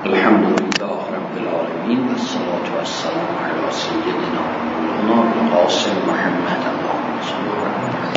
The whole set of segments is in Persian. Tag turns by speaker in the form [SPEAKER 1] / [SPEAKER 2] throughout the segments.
[SPEAKER 1] الحمد لله رب العالمين والصلاة والسلام على سيدنا مولانا القاسم محمد اللهم صل على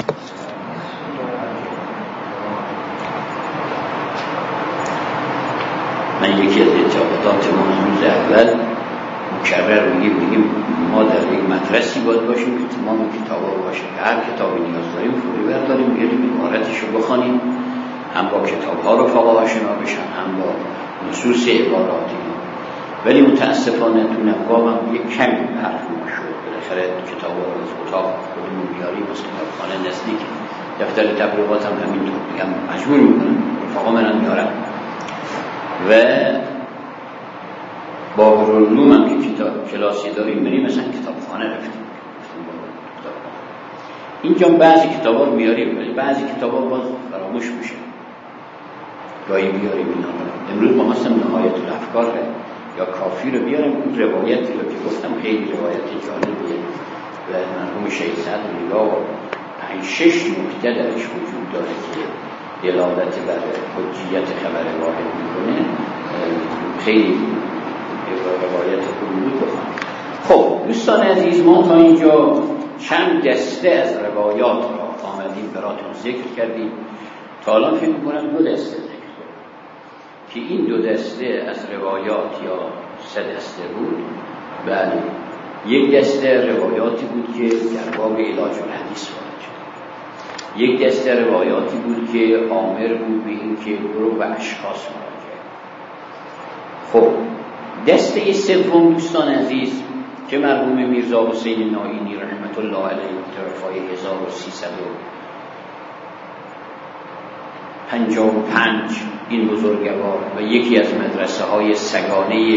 [SPEAKER 1] من یکی از اعتقادات ما روز اول مکرر میگیم ما در یک مدرسی باید باشیم که تمام کتابا باشه، هر کتابی نیاز داریم فوری برداریم بیاریم عبارتش رو بخونیم، هم با کتاب‌ها رفقا آشنا بشن هم با نصوص عباراتی. ولی متاسفانه تو نقاب هم یک کمی حرف نشد. بالاخره کتاب‌ها رو از اتاق خودمون بیاریم، از کتابخانه نزدیک دفتر تبلیغات هم همینطور میگم مجبور میکنن رفقا منم میارن و با علوم هم که کتاب کلاسی داریم میریم مثلا کتابخانه رفتیم. اینجا بعضی کتابا رو میاریم ولی بعضی کتابا باز فراموش میشه. گاهی بیاریم اینا رو. امروز ما مثلا نهایت الافکار یا کافی رو بیارم. اون روایتی رو که گفتم خیلی روایت جالبیه و مرحوم شیخ صدرالله و 5-6 نکته درش وجود داره که دلالت بر حجیت خبر واحد میکنه. خیلی روایت خوبی بخونم. خب دوستان عزیز، ما تا اینجا چند دسته از روایات را آمدیم براتون ذکر کردیم. تا الان فکر میکنم 2 دسته ذکر کردیم که این 2 دسته از روایات یا 3 دسته بود. بله، یک دسته روایاتی بود که در باب علاج الحدیث وارد شد. یک دسته روایاتی بود که آمر بود به این که برو به اشخاص مراجعه. خب دسته سوم دوستان عزیز که مرحوم میرزا حسین نائینی رحمت الله علیه متوفای 1355 این بزرگوار و یکی از مدرسه های سگانه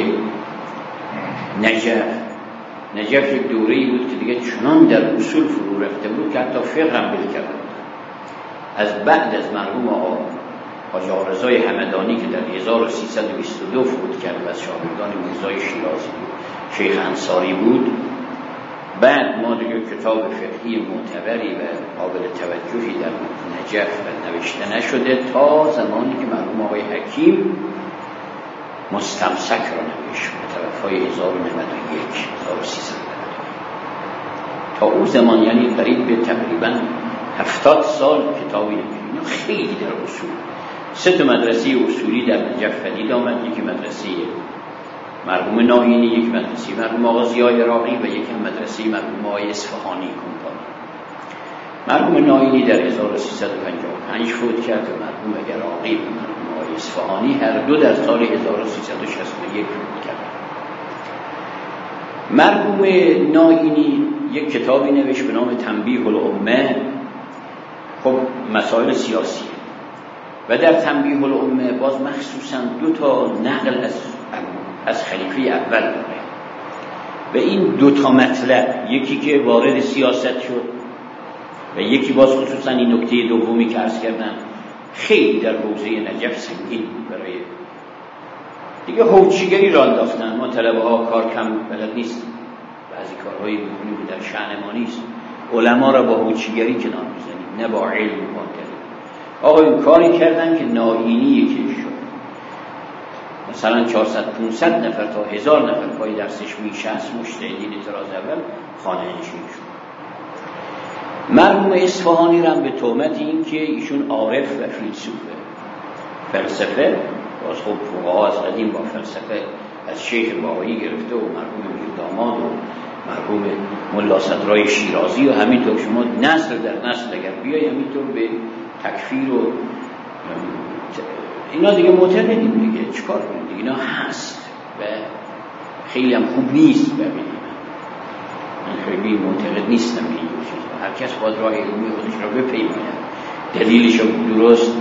[SPEAKER 1] نجف یک دوره‌ای بود که دیگه چنان در اصول فرو رفته بود که حتی فقه هم بل کرده. از بعد از مرحوم آقا حاجی رضای همدانی که در 1322 فوت کرد و از شاگردان میرزای شیرازی شیخ انصاری بود، بعد ما دیگه کتاب فقهی معتبری و قابل توجهی در نجف و نوشته نشده تا زمانی که مرحوم آقای حکیم مستمسک را نوشت متوفای 1391. تا اون زمان یعنی قریب به تقریبا 70 سال کتابی نوشته. خیلی در اصول 3 مدرسه اصولی در نجف پدید آمد. یکی مدرسه مرحوم نائینی، یک مدرسه مرحوم آقا ضیای عراقی و یک مدرسه مرحوم آقای اصفهانی کمپانی. مرحوم نائینی در 1355 فوت کرد و مرحوم عراقی و مرحوم آقای اصفهانی هر دو در سال 1361 فوت کرد. مرحوم نائینی یک کتابی نوشت به نام تنبیه الامه. خب مسائل سیاسیه و در تنبیه الامه باز مخصوصا 2 نقل از خلیفه اول داره و این 2 مطلب، یکی که وارد سیاست شد و یکی باز خصوصا این نکته دومی که عرض کردم خیلی در حوزه نجف سنگین برای دیگه حوچیگری را انداختن. ما طلبه ها کار کم بلد نیست، بعضی کارهایی میکنیم که در شأن ما نیست. علما را با حوچیگری کنار میزنیم نه با علم و دلیل. آقا این کاری کردن که نائینی یکی شد مثلا 400-500 نفر تا 1000 نفر پای درسش میشست مجتهدین اعتراض اول خانه نشین شد. مرحوم اصفهانی را به تهمت این که ایشون عارف و فیلسوفه، فلسفه باز خب فقها از قدیم با فلسفه از شیخ بهایی گرفته و مرحوم میرداماد و مرحوم ملا صدرای شیرازی و همینطور شما نسل در نسل اگر بیای همینطور به تکفیر و اینا دیگه معتقدیم دیگه چیکار کنیم دیگه، اینا هست و خیلی هم خوب نیست. ببینید من خیلی معتقد نیستم به این چیزا. هر کس باید راه علمی خودش را بپیماید، دلیلش رو درست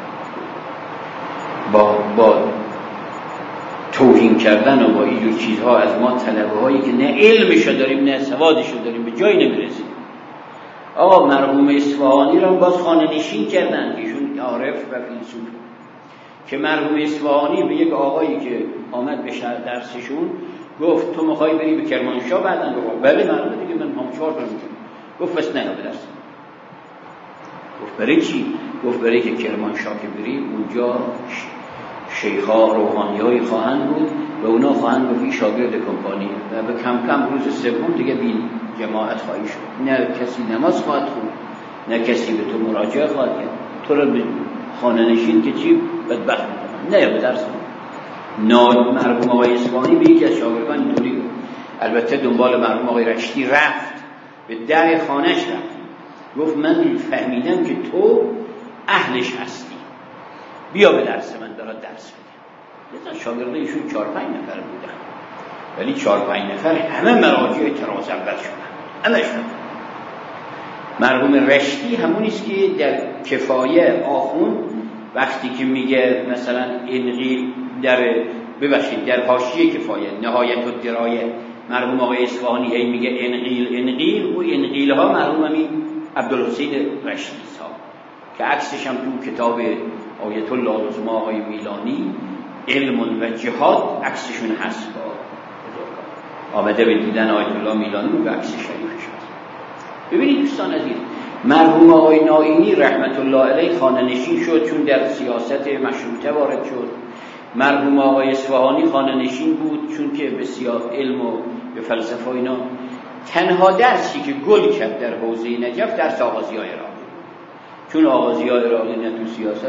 [SPEAKER 1] با توهین کردن و با اینجور چیزها از ما طلبه هایی که نه علمشو داریم نه سوادشو داریم به جایی نمیرسیم. آقا مرحوم اصفهانی را باز خانه نشین کردن که ایشون عارف و فیلسوف، که مرحوم اصفهانی به یک آقایی که آمد به شهر درسشون گفت تو میخوای بری به کرمانشاه؟ بعدن گفت بله معلومه دیگه من هم 4 تا میگم. گفت بس نه به درس. گفت برای چی؟ گفت برای که کرمانشاه که بری اونجا شیخ‌ها روحانی‌هایی خواهند بود و اونا خواهند بود شاگرد کمپانی و به کم کم روز سوم دیگه بین جماعت خواهی شد. نه کسی نماز خواهد خوند، نه کسی به تو مراجعه خواهد کرد. تو رو به خانه نشین که چی بدبخت می‌کنن. نه به درس مرحوم آقای اصفهانی به یکی از شاگردان اینطوری بود. البته دنبال مرحوم آقای رشتی رفت، به در خانه‌اش رفت، گفت من فهمیدم که تو اهلش هستی، بیا به درس من برات درس بده. مثلا شاگردایشون 4-5 نفر بودن، ولی 4-5 نفر همه مراجع تراز اول شدن، همشون. مرحوم رشتی همونیست که در کفایه آخوند وقتی که میگه مثلا انقیل در حاشیه کفایه نهایت الدرایه مرحوم آقای اصفهانی هی میگه انقیل و انقیل ها مرحوم همین عبدالحسین رشتی ها که عکسش هم تو کتاب آیت الله العظمی آقای میلانی علم و جهاد عکسشون هست. با آمده به دیدن آیت الله میلانی و عکس شریفش هست. ببینید دوستان عزیز، مرحوم آقای نائینی رحمت الله علیه خانه نشین شد چون در سیاست مشروطه وارد شد. مرحوم آقای اصفهانی خانه نشین بود چون که بسیار علم و به فلسفه اینا. تنها درسی که گل کرد در حوزه نجف درس آغازیای عراقی، چون آغازیای عراقی نه تو سیاست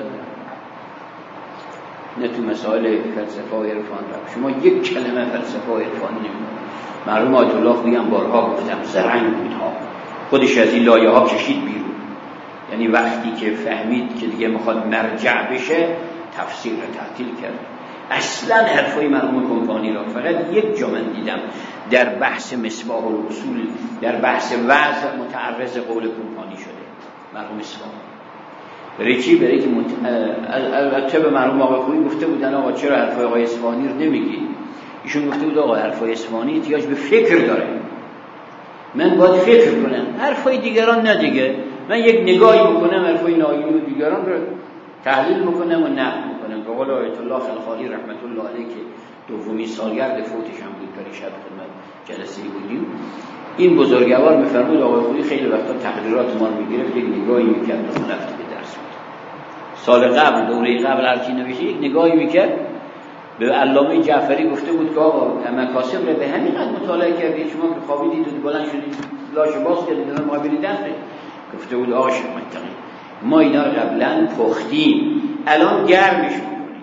[SPEAKER 1] نه تو مسائل فلسفه و عرفان رفت. شما یک کلمه فلسفه و عرفان نمی‌دونید. مرحوم آیت الله خویی هم بارها گفتم زرنگ بود ها، خودش از این لایه ها کشید بیرون. یعنی وقتی که فهمید که دیگه میخواد مرجع بشه تفسیر رو تعطیل کرد. اصلا حرفای مرحوم کمپانی را فقط یک جا من دیدم در بحث مصباح الاصول، در بحث وضع متعرض قول کمپانی شده مرحوم اصفهانی. برای که البته به مرحوم آقای خویی گفته بودن آقا چرا حرفای آقای اصفهانی رو نمیگی؟ ایشون گفته بود آقا حرفای اصفهانی احتیاج به فکر داره، من باید فکر کنم، حرفای دیگران نه دیگه. من یک نگاهی بکنم حرفای نائینی و دیگران رو تحلیل بکنم و نقد بکنم. به قول آیت الله خلخالی رحمت الله علیه که دومی سالگرد فوتش هم بود در شب خدمت جلسه بودیم، این بزرگوار میفرمود آقای خویی خیلی وقتا تقریرات ما رو میگرفت، یک نگاهی میکرد و رفت به درس بود. سال قبل دوره قبل هر کی نوشته یک نگاهی میکرد. به علامه جعفری گفته بود که آقا مکاسب رو به همین قد مطالعه کردید، شما که خوابیدید و بلند شدید لاش باز کردید الان مقابل درس. گفته بود آقا شما منطقی ما اینا رو قبلا پختیم الان گرمش میکنیم.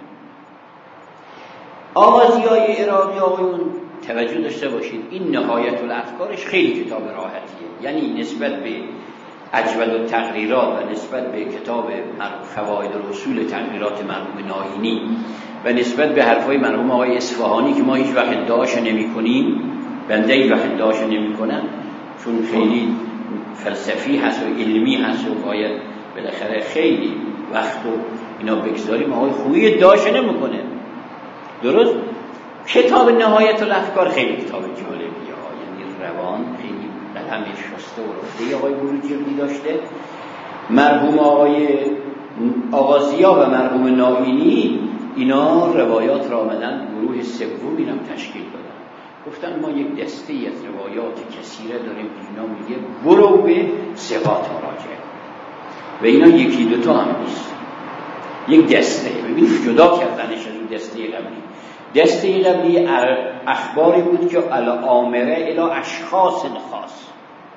[SPEAKER 1] آغازیای عراقی آقایون توجه داشته باشید، این نهایت الافکارش خیلی کتاب راحتیه، یعنی نسبت به اجود التقریرات و نسبت به کتاب فواید الاصول تقریرات مرحوم نائینی و نسبت به حرفای مرحوم آقای اصفهانی که ما هیچ وقت ادعاش نمی‌کنیم، بنده هیچ وقت ادعاش نمی‌کنم چون خیلی فلسفی هست و علمی هست و باید بالاخره خیلی وقت و اینا بگذاریم. آقای خویی ادعاش نمی‌کنه. درست کتاب نهایت الافکار خیلی کتاب جالبیه، یعنی روان خیلی قلم شسته و رفته آقای بروجردی داشته. مرحوم آقای آغازیا و مرحوم نائینی اینا روایات را آمدن گروه سومی هم تشکیل دادن، گفتن ما یک دسته از روایات کثیره داریم که اینا میگه برو به ثقات مراجعه و اینا یکی دوتا هم نیست، یک دسته. ببینید جدا کردنش از اون دسته قبلی. دسته قبلی اخباری بود که الامره الی اشخاص خاص،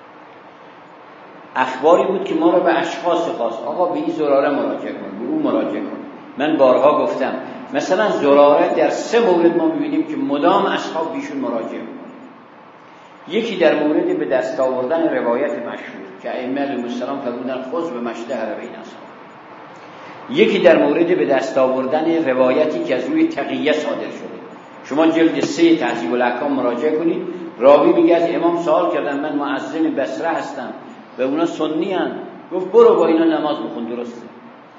[SPEAKER 1] اخباری بود که ما رو به اشخاص خاص، آقا به این زراره مراجعه کن، به اون مراجعه کن. من بارها گفتم مثلا زراره در 3 مورد ما می‌بینیم که مدام اصحاب بیشون مراجعه می‌کنن. یکی در مورد به دست آوردن روایت مشهور که ائمه علیهم السلام فرمودن خذ به مشدهر بین اصحاب. یکی در مورد به دست آوردن روایتی که از روی تقیه صادر شده. شما جلد 3 تهذیب الاحکام مراجعه کنید، راوی میگه از امام سوال کردم من مؤذن بصره هستم و اونا سنی ان، گفت برو با اینا نماز بخون. درسته.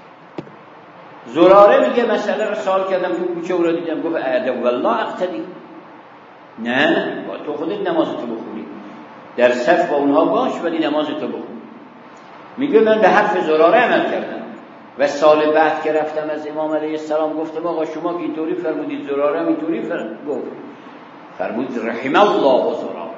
[SPEAKER 1] زراره میگه مسئله رو سوال کردم تو کوچه او رو دیدم، گفت ادب والله اقتدی، نه با تو خودت نمازتو بخونی، در صف با اونها باش ولی نمازتو بخون. میگه من به حرف زراره عمل کردم و سال بعد که رفتم از امام علیه السلام گفتم آقا شما که اینطوری فرمودید زراره هم اینطوری گفت، فرمود رحم الله و زراره.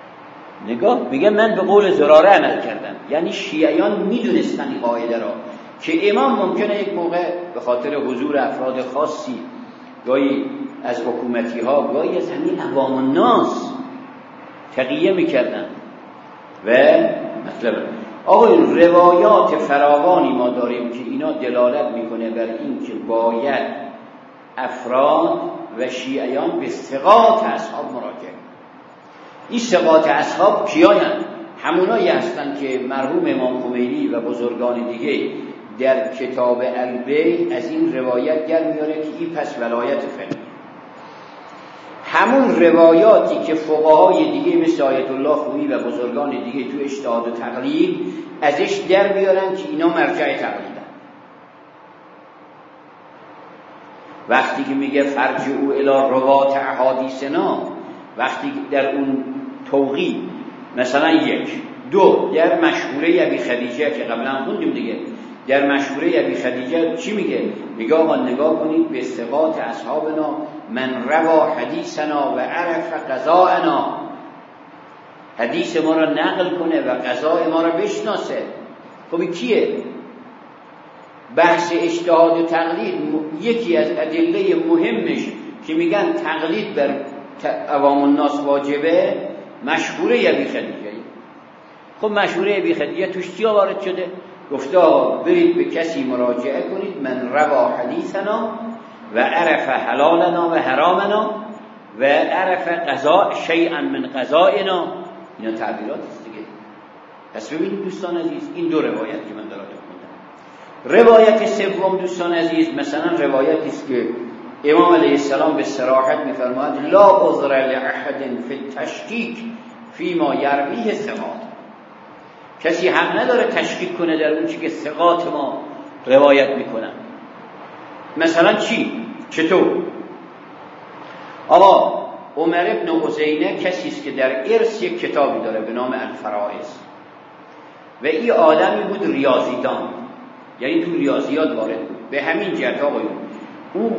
[SPEAKER 1] نگاه میگه من به قول زراره عمل کردم، یعنی شیعیان میدونستن این قاعده را که امام ممکنه یک موقع به خاطر حضور افراد خاصی، گاهی از حکومتی ها، گاهی از همین عوام الناس تقیه میکردن و مطلب آقایون روایات فراوانی ما داریم که اینا دلالت میکنه بر این که باید افراد و شیعیان به ثقات اصحاب مراجعه. این ثقات اصحاب کیایند؟ همونایی هستند که مرحوم امام خمینی و بزرگان دیگه در کتاب البیع از این روایت در میاره که این پس ولایت فقیه. همون روایاتی که فقهای دیگه مثل آیت الله خویی و بزرگان دیگه تو اجتهاد و تقلید ازش در میارن که اینا مرجع تقلیدن. وقتی که میگه فرجعوا الی روات احادیثنا، وقتی در اون توقی مثلا 1 2 در مشهوره ابی خدیجه که قبلا خوندیم دیگه، در مشهوره ابی خدیجه چی میگه؟ میگه آقا نگاه کنید به ثقات اصحابنا، من روا حدیثنا و عرف قضاءنا، حدیث ما را نقل کنه و قضاء ما را بشناسه. خب کیه؟ بحث اجتهاد و تقلید یکی از ادله مهمش که میگن تقلید بر عوام الناس واجبه مشهوره ابی خدیجه. خب مشهوره ابی خدیجه توش چیا وارد شده؟ گفته برید به کسی مراجعه کنید من روا حدیثنا و عرف حلالنا و حرامنا و عرف قضاء شیئا من قضائنا. اینا تعبیرات است دیگه. پس ببینید دوستان عزیز، این دو روایت که من براتون خوندم. روایت سوم دوستان عزیز مثلا روایتی است که امام علیه السلام به صراحت می‌فرماید لا عذر لأحد فی التشکیک فیما یرویه ثقات. کسی حق نداره تشکیک کنه در اون چی که ثقات ما روایت میکنن. مثلا چی؟ چطور؟ آقا عمر ابن عزینه کسی است که در ارث یک کتابی داره به نام الفرائض و این آدمی بود ریاضیدان، یعنی تو ریاضیات وارد بود. به همین جهت آقایون او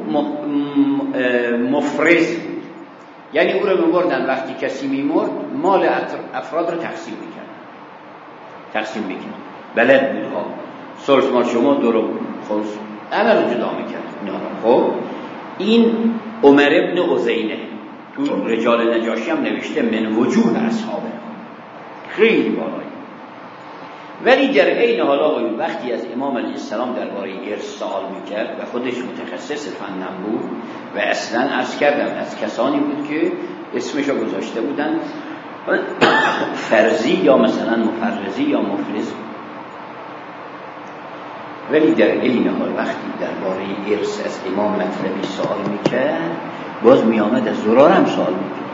[SPEAKER 1] مفرز بود، یعنی او رو میبردن وقتی کسی میمرد مال افراد رو تقسیم میکنه. بلد بود ها، سلس مال شما دورو خلص همه رو جدا میکرد. خب این عمر ابن عزینه تو رجال نجاشی هم نوشته من وجوه اصحابه، خیلی بالایی. ولی در عین حال آقایون وقتی از امام علیه السلام درباره ارث سوال میکرد و خودش متخصص فنم بود و اصلا عرض کردم از کسانی بود که اسمشو گذاشته بودن فرضی یا مثلا مفرزی یا مفلس، ولی در عین حال وقتی درباره ارث از امام مطلبی سوال میکرد باز میامد از زرار هم سوال میکرد.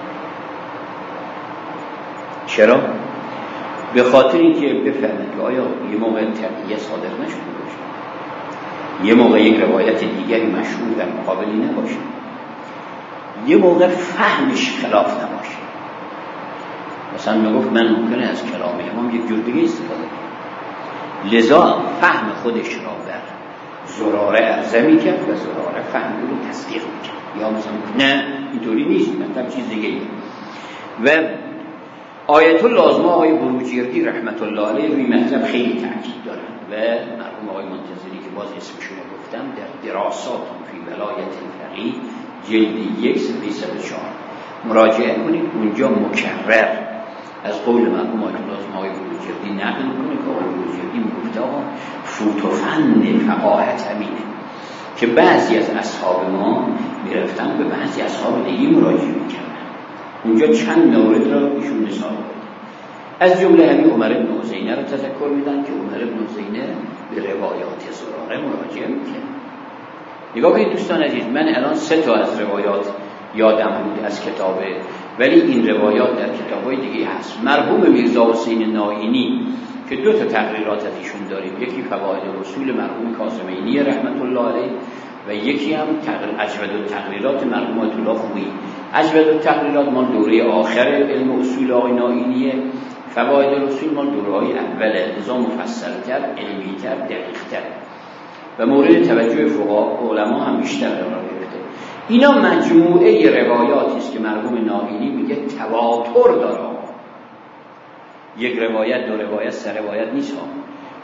[SPEAKER 1] چرا؟ به خاطر اینکه بفهمید که آیا یه موقع تقیه صادر نشده باشه، یه موقع یک روایت دیگری مشهور در مقابلی نباشه، یه موقع فهمش خلاف نباشه. مثلا میگفت من ممکنه از کلام امام یک جور دیگه استفاده کنم، لذا فهم خودش را بر زراره عرضه میکرد و زراره فهم رو تصدیق میکرد، یا مثلا نه اینطوری نیست، مثلا چیز دیگه ای. و آیت اللازمه آقای بروجردی رحمت الله علیه روی مطلب خیلی تاکید دارن و مرحوم آقای منتظری که باز اسمشون رو گفتم در دراسات فی ولایت الفقیه جلد 1 صفحه 104 مراجعه کنید. اونجا مکرر از قول مرحوم آیت اللازمه آقای بروجردی نقل میکنه که آقای بروجردی میگفت آقا فوت و فن فقاهت همینه که بعضی از اصحاب ما میرفتن به بعضی اصحاب دیگه مراجعه میکردن. اونجا چند مورد را ایشون مثال بود، از جمله همین عمر بن عزینه را تذکر میدن که عمر بن عزینه به روایات زراره مراجعه میکرد. نگاه کنید دوستان عزیز، من الان 3 تا از روایات یادم بود از کتابه، ولی این روایات در کتاب‌های دیگه هست. مرحوم میرزا حسین نائینی که 2 تا تقریرات از ایشون داریم، یکی فواید رسول مرحوم کاظمینی رحمت الله علیه و یکی هم اجود التقریرات مرحوم آیت الله خویی. اجود التقریرات مال دوره آخر علم اصول آقای نائینیه، فواید رسول مال دوره‌های اوله، لذا مفصل‌تر، علمی‌تر، دقیق‌تر و مورد توجه فقها علما هم بیشتر قرار گرفته. اینا مجموعه روایاتی است که مرحوم نائینی میگه تواتر داره. یک روایت 2 روایت 3 روایت نیست ها،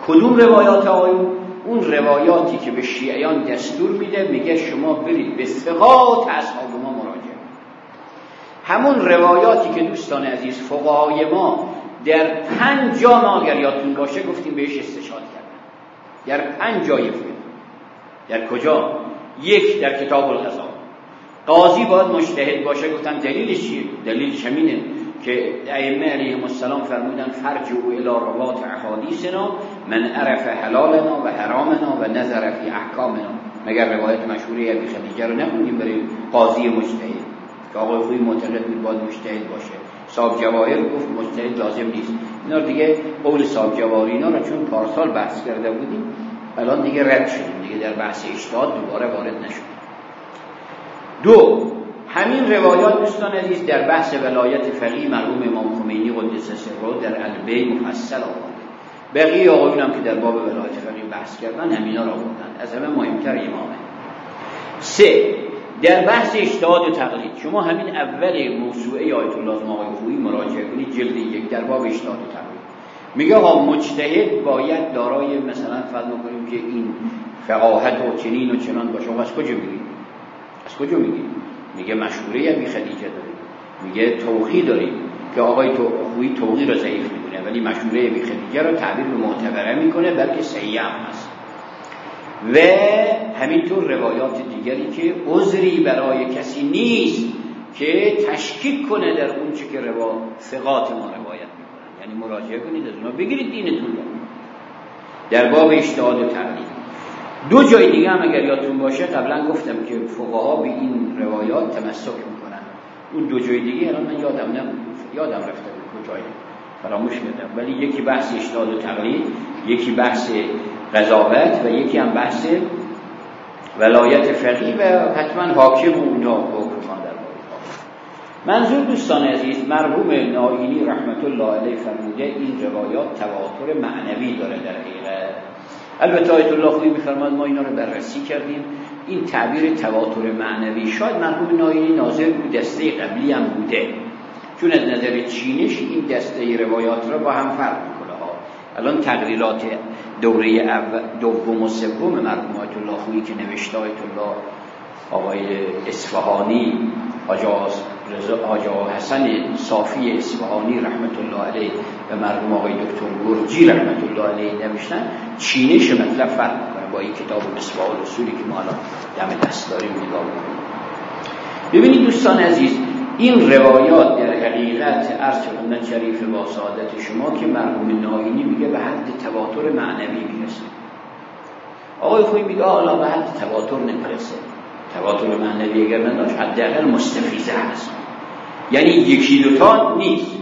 [SPEAKER 1] کدوم روایات آقایون؟ اون روایاتی که به شیعیان دستور میده، میگه شما برید به ثقات اصحاب ما مراجعه. همون روایاتی که دوستان عزیز فقهای ما در 5 جا ما اگر یادتون باشه گفتیم بهش استشهاد کردن، در 5 جای فقه. در کجا؟ 1 در کتاب القضا، قاضی باید مجتهد باشه. گفتن دلیلش چیه؟ دلیلش همینه که ائمه علیهم السلام فرمودن فرجعوا الی روات احادیثنا من عرف حلالنا و حرامنا و نظر فی احکامنا. مگر روایت مشهوره ابی خدیجه رو نخوندیم برای قاضی مجتهد که آقای خویی معتقد بود باید مجتهد باشه. صاحب جواهر گفت مجتهد لازم نیست. اینا دیگه قول صاحب جواهر اینا رو چون پارسال بحث کرده بودیم الان دیگه رد شدیم، دیگه در بحث اجتهاد دوباره وارد نشدیم. 2 همین روایات دوستان عزیز در بحث ولایت فقیه مرحوم امام خمینی قدس سره در البی مفصل آورده. بقیه آقایون هم که در باب ولایت فقیه بحث کردن همینا را آوردن. از همه مهمتر امامه. 3 در بحث اجتهاد و تقلید، شما همین اول موسوعه آیت الله آقای خویی مراجعه کنید، جلد 1 در باب اجتهاد و تقلید. میگه ها مجتهد باید دارای مثلا فرض کنیم که این فقاهت و چنین و چنان باشه. از کجا میگید؟ از کجا میگید؟ میگه مشهوره ابی خدیجه داریم، میگه توقی داریم که آقای خویی توقی رو ضعیف میکنه ولی مشهوره ابی خدیجه رو تعبیر به معتبره میکنه بلکه صحیح هم هست. و همینطور روایات دیگری که عذری برای کسی نیست که تشکیک کنه در اون چه که ثقات ما روایت میکنن. یعنی مراجعه کنید از اونا بگیرید دینتون رو. در باب اجتهاد و تقلید 2 جای دیگه هم اگر یادتون باشه قبلا گفتم که فقها به این روایات تمسک میکنن. اون 2 جای دیگه الان من یادم رفته بود کجایی، فراموش کردم، ولی یکی بحث اجتهاد و تقلید، یکی بحث قضاوت و یکی هم بحث ولایت فقیه و حتما حاکم و اونها حکم خواندن. منظور دوستان عزیز مرحوم نائینی رحمت الله علیه فرموده این روایات تواتر معنوی داره در حقیقت. البته آیت الله خویی می‌فرماد ما اینا رو بررسی کردیم، این تعبیر تواتر معنوی شاید مرحوم نائینی ناظر بود دسته قبلی هم بوده، چون از نظر چینش این دسته روایات را با هم فرق می‌کنه ها. الان تقریرات دوره دوم و سوم مرحوم آیت الله خویی که نوشته آیت الله آقای اصفهانی، آقا حسن صافی اصفهانی رحمت الله علیه و مرحوم آقای دکتر گرجی رحمت الله علیه نوشتن، چینش مطلب فرق می‌کنه با این کتاب مصباح الاصولی که ما الان دم دست داریم نگاه می‌کنیم. ببینید دوستان عزیز این روایات در حقیقت عرض خدمت شریف با سعادت شما که مرحوم نائینی میگه به حد تواتر معنوی میرسه. آقای خویی میگه حالا به حد تواتر نمیرسه. تواتر معنوی اگر نداشت حداقل مستفیضه هست، یعنی 1-2 تا نیست،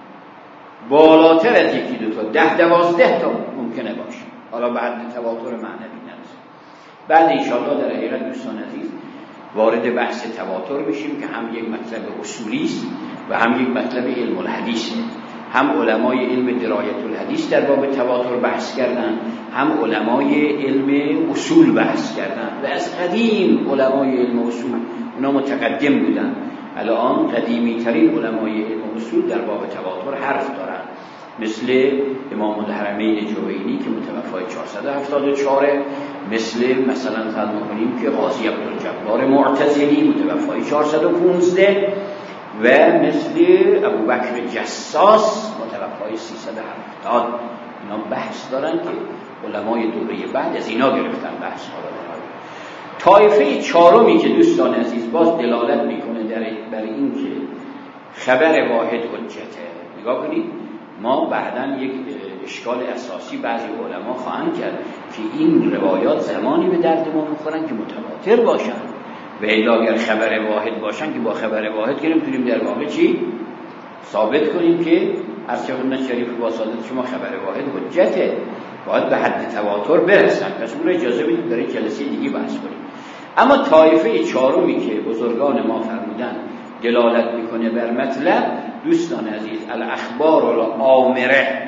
[SPEAKER 1] بالاتر از 1-2 تا 10-12 تا ممکنه باشه، حالا به حد تواتر معنوی نرسه. بعد انشاءالله در حقیقت دوستان عزیز وارد بحث تواتر بشیم که هم یک مطلب اصولی است و هم یک مطلب علم الحدیث. هم علمای علم درایت الحدیث در باب تواتر بحث کردن، هم علمای علم اصول بحث کردن و از قدیم علمای علم اصول اونا متقدم بودن. الان قدیمی ترین علمای علم اصول در باب تواتر حرف دارن، مثل امام الحرمین جوینی که متوفای 474، مثلا فرض کنیم که قاضی عبدالجبار معتزلی متوفای 415 و مثل ابوبکر جساس متوفای 370. اینا بحث دارن که علمای دوره بعد از اینا گرفتن بحث ها رو. طایفه 4می که دوستان عزیز باز دلالت میکنه بر این که خبر واحد حجته. نگاه کنید ما بعداً یک اشکال اساسی بعضی علما خواهند کرد که این روایات زمانی به درد ما میخورن که متواتر باشن و الا اگر خبر واحد باشن که با خبر واحد که نمیتونیم در واقع چی ثابت کنیم که از خدمت شریف با سعادت شما خبر واحد حجته، باید به حد تواتر برسن. پس اون اجازه بدید برای جلسه دیگه بحث کنیم. اما طایفه 4می که بزرگان ما فرمودن دلالت میکنه بر مطلب، دوستان عزیز الاخبار الامره،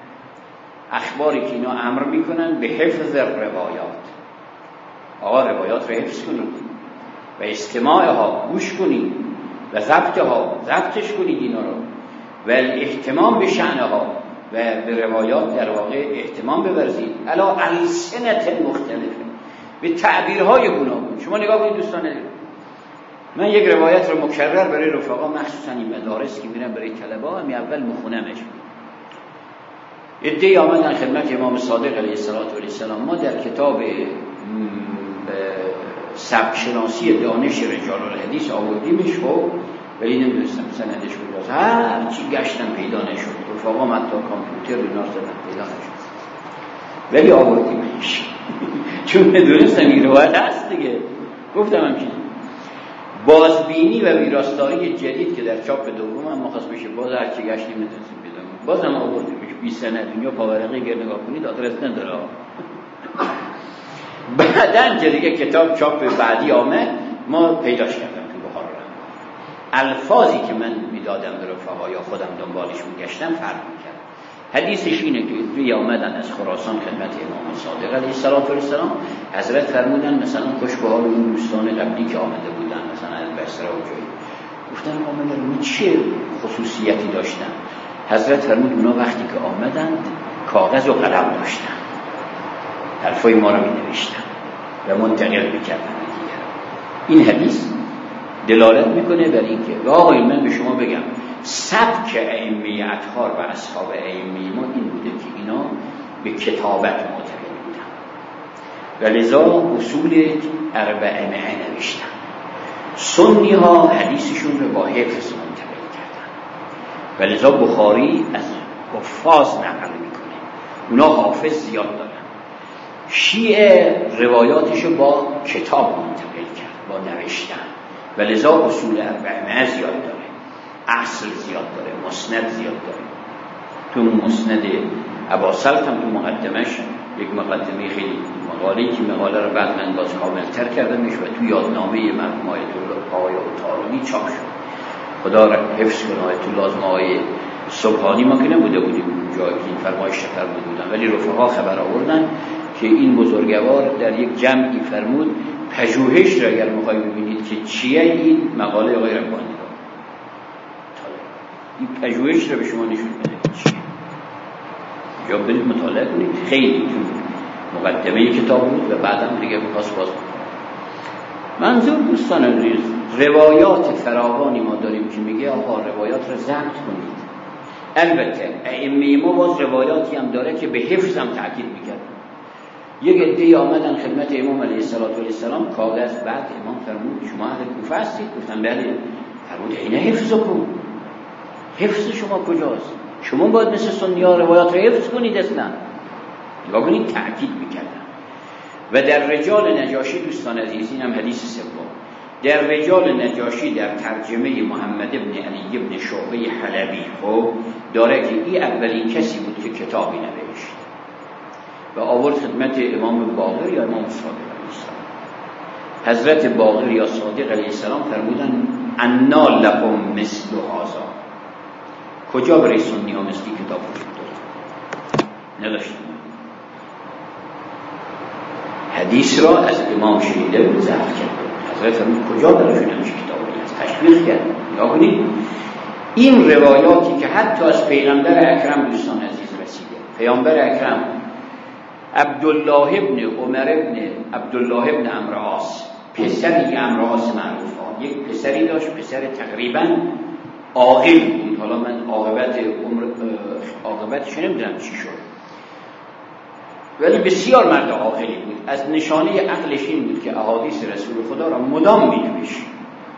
[SPEAKER 1] اخباری که اینا امر میکنن به حفظ روایات. آقا روایات رو حفظ کنید و استماعها گوش کنید و ضبطش کنید اینا رو و الاهتمام به شأنها و به روایات در واقع اهتمام بورزید علا السنت مختلفه، به تعبیرهای گوناگون. شما نگاه کنید دوستان، من یک روایت رو مکرر برای رفقا مخصوصا این مدارس که میرم برای طلبه همی اول مخونمش. عده‌ای آمدن خدمت امام صادق علیه السلام. ما در کتاب سبک شناسی دانش رجال الحدیث آوردیمش، خب ولی نمیدونستم سندش کجاست، هر چی گشتم پیدا نشد. رفقا حتی کامپیوتر رو ناردن پیدا نشد، ولی آوردیمش چون ندونستم این روایت هست دیگه. گفتم همچین بازبینی و ویراستاری جدید که در چاپ دوم هم مخصوص بشه، باز هر چی گشتیم ندونستم پیدا کنیم، بازم آوردیمش. 20 سنه دنیا پاورقی گر نگاه کنید آدرس نداره. بعدن که دیگه کتاب چاپ بعدی آمد ما پیداش کردم تو بخار الانوار. الفاظی که من میدادم به رفقا یا خودم دنبالش میگشتم فرق میکرد. حدیثش اینه که دوی آمدن از خراسان خدمت امام صادق علیه السلام. حضرت فرمودن مثلا خوش به حال اون دوستان قبلی که آمده بودن، مثلا از بصره و جایی. گفتن آمدن چه خصوصیتی داشتن؟ حضرت فرمود اونا وقتی که آمدند کاغذ و قلم داشتن، حرفای ما رو می نوشتن و منتقل میکردن دیگر. این حدیث دلالت میکنه بر این که آقای من به شما بگم سبک ائمه اطهار و اصحاب ائمه ما این بوده که اینا به کتابت معتقد بودن و لذا اصول اربعه نوشتن. سنی ها حدیثشون رو با حفظ منتقل کردن و لذا بخاری از حفاظ نقل میکنه، اونا حافظ زیاد دارن. شیعه روایاتشو با کتاب منتقل کرد، با نوشتن و لذا اصول اربعه زیاد داره، اصل زیاد داره، مسند زیاد داره. تو مسند اباسلط هم تو مقدمش یک مقدمه خیلی مقاله که مقاله رو بعد من باز کاملتر کردمش و تو یادنامه مرحوم آیت الله طالبی چاپ شد. خدا را حفظ کنه آیت الله از ماهای صبحانی ما که نبوده بودیم اونجا که این فرمایش فرمود بودن، ولی رفقا خبر آوردن که این بزرگوار در یک جمعی فرمود پژوهش را اگر می‌خواید ببینید که چیه این مقاله آقای ربانی را، این پژوهش را به شما نشون میده چیه. یا برید مطالعه کنید، خیلی تو مقدمه کتاب بود و بعدم دیگه می‌خواست باز. منظور دوستان عزیز روایات فراوانی ما داریم که میگه آقا روایات را ضبط کنید. البته ائمه ما باز روایاتی هم داره که به حفظ هم تاکید می‌کرد. یک عده‌ای آمدن خدمت امام علیه السلام، کاغذ، بعد امام فرمود شما اهل کوفه هستید؟ گفتن بله. فرمود این حفظ کن. حفظ شما کجاست؟ شما باید مثل سنی‌ها روایات رو حفظ کنید اصلا. نگاه کنید تاکید می‌کردن. و در رجال نجاشی دوستان عزیز، این هم حدیث سوم، در رجال نجاشی در ترجمه محمد ابن علی ابن شعبه حلبی خب داره که این اولین کسی بود که کتابی نوشت و آورد خدمت امام باقر یا امام صادق علیه السلام. حضرت باقر یا صادق علیه السلام فرمودن انا لکم مثل هذا، کجا برای سنی ها مثلی کتاب وجود داره؟ نداشتن. حدیث را از امام شنیده بود ضبط کرد. حضرت فرمود کجا درشون همچه کتابی هست؟ تشویق کرد. یا کنید این روایاتی که حتی از پیغمبر اکرم دوستان عزیز رسیده، پیامبر اکرم عبدالله ابن عمر ابن عبدالله ابن عمرو عاص، پسری عمرو عاص معروف ها، یک پسری داشت، پسر تقریبا عاقل بود. حالا من عاقبتش نمیدونم چی شد، ولی بسیار مرد عاقلی بود. از نشانه عقلش این بود که احادیث رسول خدا را مدام می‌نوشت.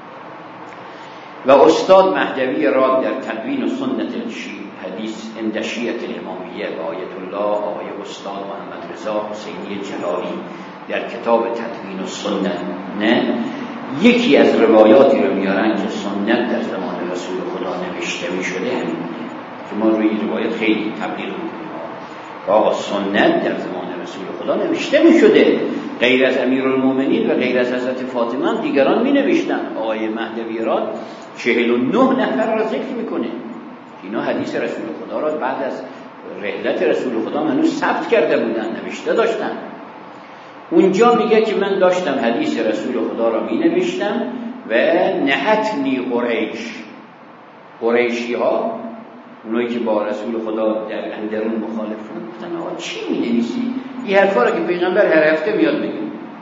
[SPEAKER 1] و استاد مهدوی راد در تدوین و سنت حدیث اندشیت الامامیه و آیت الله آقای استاد محمد رضا حسینی جلالی در کتاب تدوین و سنت نه یکی از روایاتی رو میارن که سنت در زمان رسول خدا نوشته می‌شده همین که ما روی روایت خیلی تبلیغ می‌کنیم. آقا سنت در زمان رسول خدا نوشته می‌شده، غیر از امیرالمومنین و غیر از حضرت فاطمه هم دیگران می‌نوشتن. آقای مهدوی راد 49 نفر را ذکر میکنه. اینا حدیث رسول خدا را بعد از رحلت رسول خدا هنوز ثبت کرده بودن، نوشته داشتن. اونجا میگه که من داشتم حدیث رسول خدا را می نوشتم و نهتنی قریشی ها اونایی که با رسول خدا در اندرون مخالفن گفتن آقا چی می‌نویسی؟ این حرفا رو که پیغمبر هر هفته میاد میگه.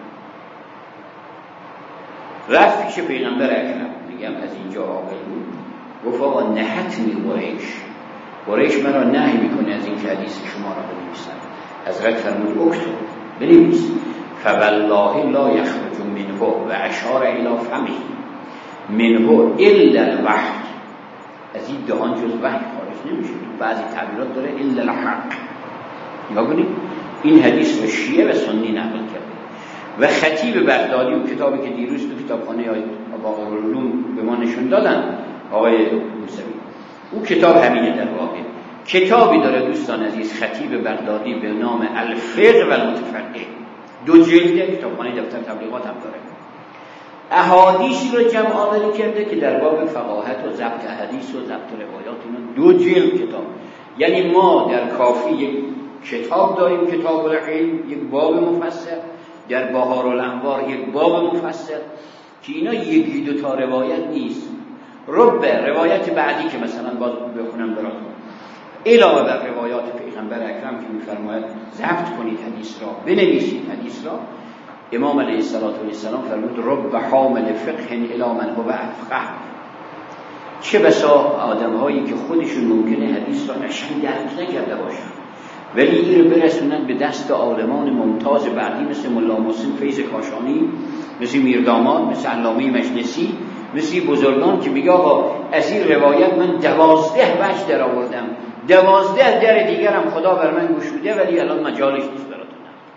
[SPEAKER 1] رفت پیش پیغمبر اکرم، میگم از اینجا عاقل بود، گفت آقا نهتنی قریش مرا نهی میکنه از این که حدیث شما را بنویسم. حضرت فرمود اکتب، بنویس. فوالله لا یخرج منه و اشار الی فمه منه الا الوحی، از این دهان جز وحی خارج نمیشه. تو بعضی تعبیرات داره الا الحق. یا ببینید این حدیث رو شیعه و سنی نقل کرده و خطیب بغدادی و کتابی که دیروز تو کتابخانه باقر العلوم به ما نشون دادن آقای موسوی، اون کتاب همینه. در واقع کتابی داره دوستان عزیز خطیب بغدادی به نام الفقه و المتفقه، 2 جلده، کتابخانه دفتر تبلیغات هم داره. احادیثی رو جمع آوری کرده که در باب فقاهت و ضبط احادیث و ضبط روایات، اینا 2 جلد کتاب. یعنی ما در کافی یک کتاب داریم، کتاب العلم، یک باب مفصل، در بهارالانوار یک باب مفصل که اینا یکی 2 تا روایت نیست، روایت بعدی که مثلا باز بخونم براتون، علاوه بر روایات پیغمبر اکرم که می‌فرماید ضبط کنید حدیث را، بنویسید حدیث را. امام علیه السلام فرمود رب حامل فقه الی من هو افقه. چه بسا آدم‌هایی که خودشون ممکنه حدیث را قشنگ درک نکرده باشن ولی این رو برسونن به دست عالمان ممتاز بعدی مثل ملا محسن فیض کاشانی، مثل میرداماد، مثل علامه مجلسی، مثل بزرگان که میگه آقا از این روایت من 12 وجه در آوردم، 12 در دیگرم خدا بر من گشوده ولی الان مجالش نیست براتون.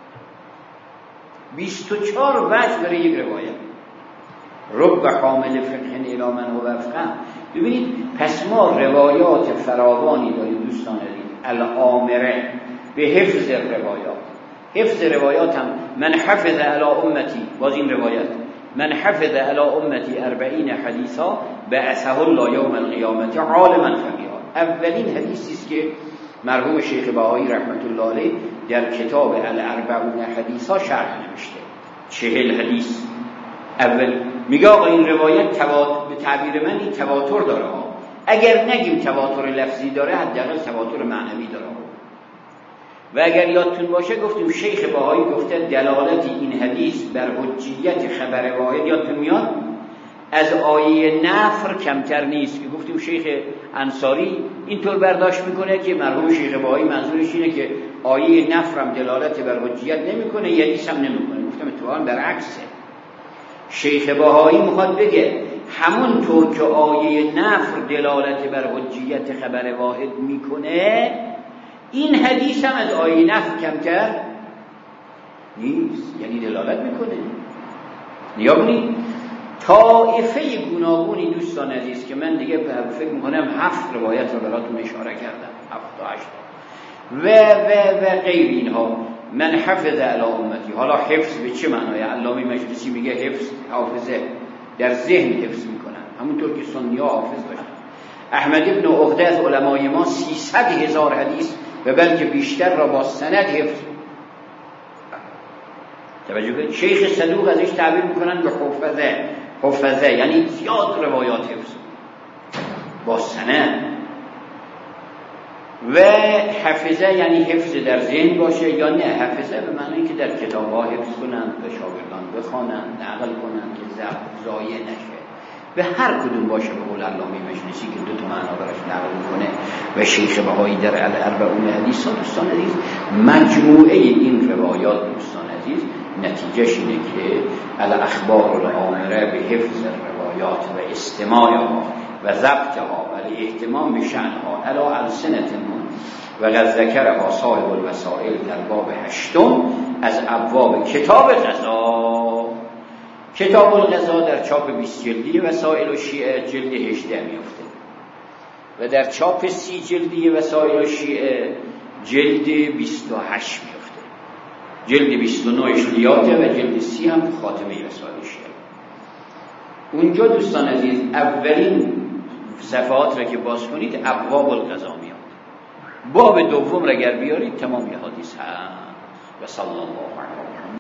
[SPEAKER 1] 24 وجه برای یک روایت. رب حامل فقه الی من هو افقه. ببینید پس ما روایات فراوانی داریم دوستان عزیز، الامره به حفظ الروایات. حفظ روایات هم من حفظ علی امتی، باز این روایت من حفظ علی امتی 40 حدیثا بعثه الله یوم القیامت عالما فقیها. اولین حدیثی است که مرحوم شیخ بهایی رحمت الله علیه در کتاب الاربعون حدیثا شرح نوشته، 40 حدیث. اول میگه آقا این روایت به تعبیر من این تواتر داره، اگر نگیم تواتر لفظی داره حداقل تواتر معنوی داره. و اگر یادتون باشه گفتیم شیخ بهایی گفته دلالت این حدیث بر حجیت خبر واحد، یادتون میاد، از آیه نفر کمتر نیست، که گفتیم شیخ انصاری اینطور برداشت میکنه که مرحوم شیخ بهایی منظورش اینه که آیه نفر هم دلالت بر حجیت نمیکنه، یه حدیث هم نمیکنه. گفتم اتفاقا برعکسه. شیخ بهایی میخواد بگه همون طور که آیه نفر دلالت بر حجیت خبر واحد میکنه، این حدیث هم از آیه نفر کمتر نیست، یعنی دلالت میکنه. نیا کنید طائفه گوناگونی دوستان عزیز که من دیگه فکر میکنم 7 روایت رو براتون اشاره کردم، 7 تا 8 و غیر اینها. من حفظ علی امتی، حالا حفظ به چه معنای؟ علامه مجلسی میگه حفظ حافظه در ذهن حفظ میکنن، همونطور که سنی‌ها حافظ داشتن. احمد ابن عقده از علمای ما 300,000 حدیث و بلکه بیشتر را با سند حفظ. توجه کنید شیخ صدوق ازش تعبیر میکنن به حفظه یعنی زیاد روایات حفظ با سند. و حفظه یعنی حفظ در ذهن باشه، یا نه حفظه به معنی که در کتاب‌ها حفظ کنند و شاگردان بخوانند، نقل کنند که ضایع نشه. به هر کدوم باشه به قول علامه مجلسی که 2 تا معنا براش نقل میکنه و شیخ بهایی در الاربعون حدیث. دوستان عزیز مجموعه این روایات دوستان عزیز نتیجهش اینه که الاخبار الامره به حفظ روایات و استماعها و ضبطها و الاهتمام بشأنها علی السنتمون و قد ذکرها صاحب الوسائل در باب 8 از ابواب کتاب قضا. کتاب القضا در چاپ 20 جلدی وسائل الشیعه جلد 18 میفته و در چاپ 30 جلدی وسائل الشیعه جلد 28 میفته. جلد 29 اشلیاته و جلد 30 هم خاتمه وسائل الشیعه. اونجا دوستان عزیز اولین صفحات را که باز کنید ابواب القضا میاد، باب دوم را اگر بیارید تمام حدیث هست. و صلی الله علیه و